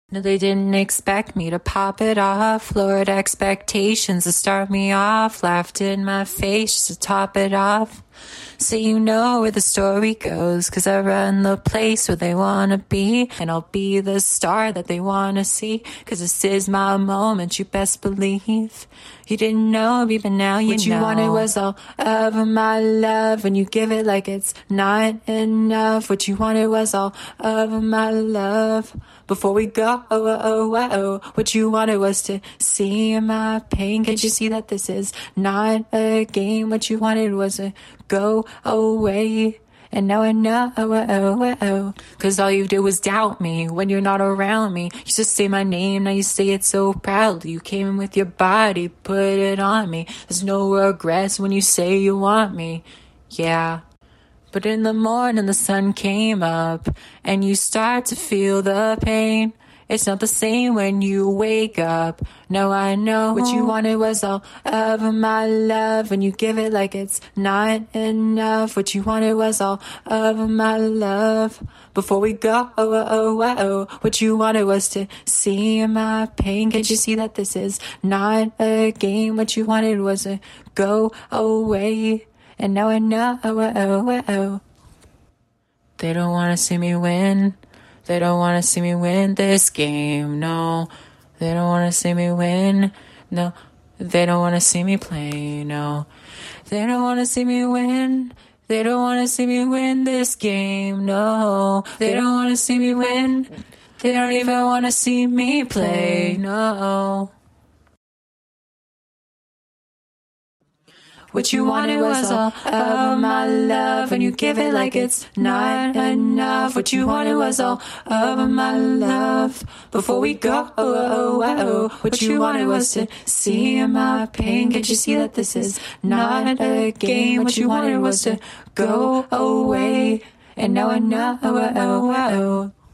No, they didn't expect me to pop it off. Lowered expectations to start me off. Laughed in my face just to top it off. So you know where the story goes, 'cause I run the place where they wanna be, and I'll be the star that they wanna see, 'cause this is my moment, you best believe. You didn't know me, but now you know. What you wanted was all of my love, and you give it like it's not enough. What you wanted was all of my love. Before we go, what you wanted was to see my pain. Can't you see that this is not a game? What you wanted was to go away. And now I know, 'cause all you did was doubt me when you're not around me. You just say my name, now you say it so proudly. You came in with your body, put it on me. There's no regrets when you say you want me, yeah. But in the morning the sun came up, and you start to feel the pain. It's not the same when you wake up. No, I know what you wanted was all of my love, and you give it like it's not enough. What you wanted was all of my love. Before we go, what you wanted was to see my pain. Can't you see that this is not a game? What you wanted was to go away. And now I know. They don't want to see me win. They don't want to see me win this game, no. They don't want to see me win, no. They don't want to see me play, no. They don't want to see me win. They don't want to see me win this game, no. They don't want to see me win. They don't even want to see me play, no. What you wanted was all of my love, and you give it like it's not enough. What you wanted was all of my love. Before we go, what you wanted was to see my pain. Can't you see that this is not a game? What you wanted was to go away, and now I know.